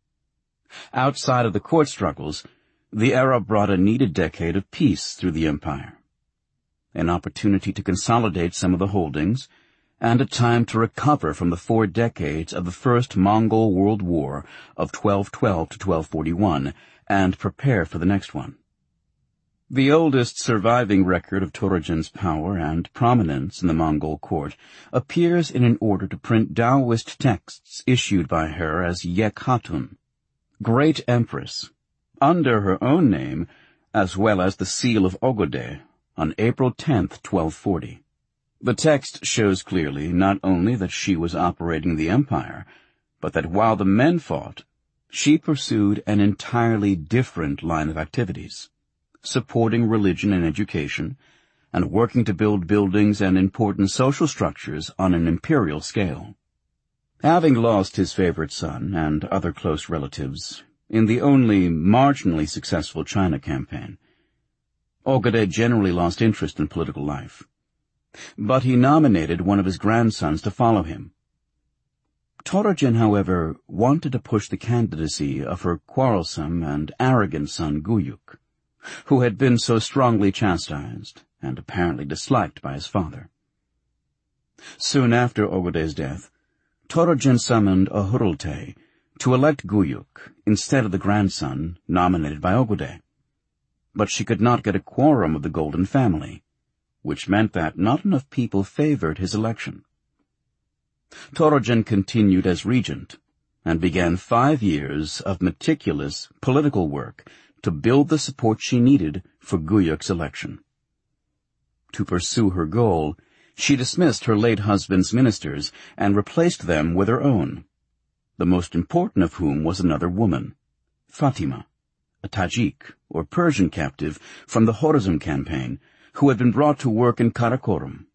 Outside of the court struggles, the era brought a needed decade of peace through the empire, an opportunity to consolidate some of the holdings, and a time to recover from the four decades of the First Mongol World War of twelve twelve to twelve forty-one and prepare for the next one. The oldest surviving record of Temujin's power and prominence in the Mongol court appears in an order to print Taoist texts issued by her as Yek Hatun, Great Empress, under her own name, as well as the seal of Ogode, on April tenth, twelve forty. The text shows clearly not only that she was operating the empire, but that while the men fought, she pursued an entirely different line of activities, supporting religion and education, and working to build buildings and important social structures on an imperial scale. Having lost his favorite son and other close relatives in the only marginally successful China campaign, Ogode generally lost interest in political life. But he nominated one of his grandsons to follow him. Temujin, however, wanted to push the candidacy of her quarrelsome and arrogant son Guyuk, who had been so strongly chastised and apparently disliked by his father. Soon after Ogode's death, Temujin summoned a Hurultai to elect Guyuk instead of the grandson nominated by Ogode. But she could not get a quorum of the Golden family, which meant that not enough people favored his election. Temujin continued as regent and began five years of meticulous political work to build the support she needed for Guyuk's election. To pursue her goal, she dismissed her late husband's ministers and replaced them with her own, the most important of whom was another woman, Fatima, a Tajik or Persian captive from the Khorasan campaign, who had been brought to work in Karakorum.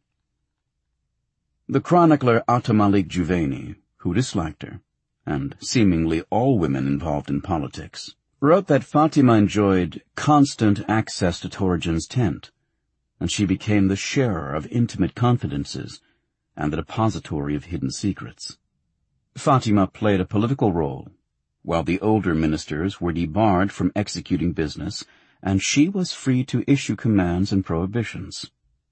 The chronicler Atamalik Juvayni, who disliked her, and seemingly all women involved in politics, wrote that Fatima enjoyed constant access to Temujin's tent, and she became the sharer of intimate confidences and the depository of hidden secrets. Fatima played a political role, while the older ministers were debarred from executing business, and she was free to issue commands and prohibitions.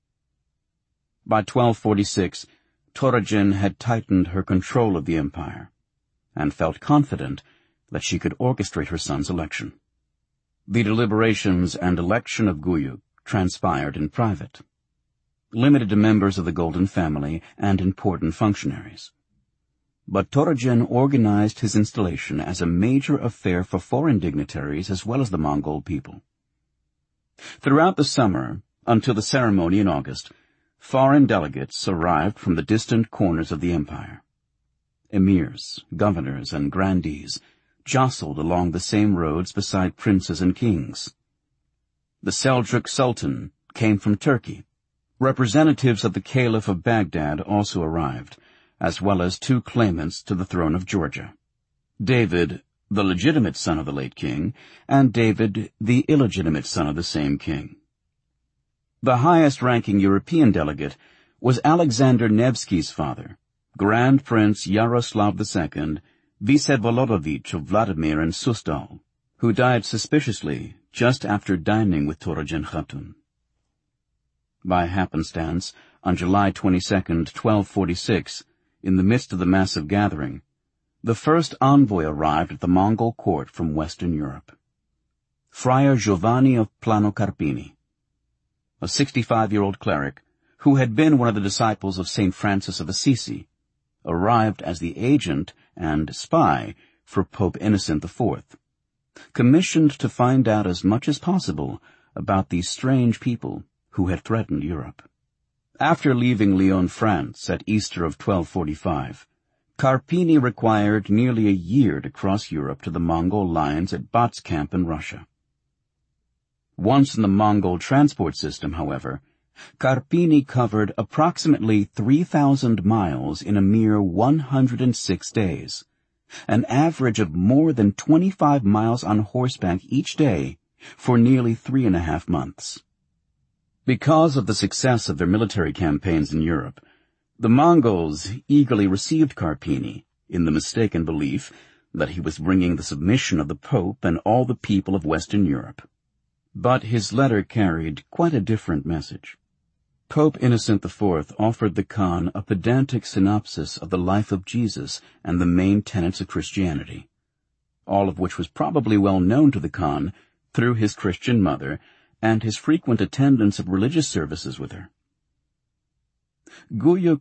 By twelve forty-six, Temujin had tightened her control of the empire, and felt confident that she could orchestrate her son's election. The deliberations and election of Guyuk transpired in private, limited to members of the Golden family and important functionaries. But Temujin organized his installation as a major affair for foreign dignitaries as well as the Mongol people. Throughout the summer, until the ceremony in August, foreign delegates arrived from the distant corners of the empire. Emirs, governors, and grandees jostled along the same roads beside princes and kings. The Seljuk Sultan came from Turkey. Representatives of the Caliph of Baghdad also arrived, as well as two claimants to the throne of Georgia, David, the legitimate son of the late king, and David, the illegitimate son of the same king. The highest-ranking European delegate was Alexander Nevsky's father, Grand Prince Yaroslav the Second, Vice-Volodovich of Vladimir and Susdal, who died suspiciously just after dining with Temujin Khatun. By happenstance, on July twenty-second, twelve forty-six, in the midst of the massive gathering, the first envoy arrived at the Mongol court from Western Europe. Friar Giovanni of Plano Carpini, a sixty-five-year-old cleric who had been one of the disciples of Saint Francis of Assisi, arrived as the agent and spy for Pope Innocent the Fourth, commissioned to find out as much as possible about these strange people who had threatened Europe. After leaving Lyon, France, at Easter of twelve forty-five, Carpini required nearly a year to cross Europe to the Mongol lines at Batskamp in Russia. Once in the Mongol transport system, however, Carpini covered approximately three thousand miles in a mere one hundred six days, an average of more than twenty-five miles on horseback each day for nearly three and a half months. Because of the success of their military campaigns in Europe, the Mongols eagerly received Carpini in the mistaken belief that he was bringing the submission of the Pope and all the people of Western Europe. But his letter carried quite a different message. Pope Innocent the Fourth offered the Khan a pedantic synopsis of the life of Jesus and the main tenets of Christianity, all of which was probably well known to the Khan through his Christian mother and his frequent attendance of religious services with her. Guyuk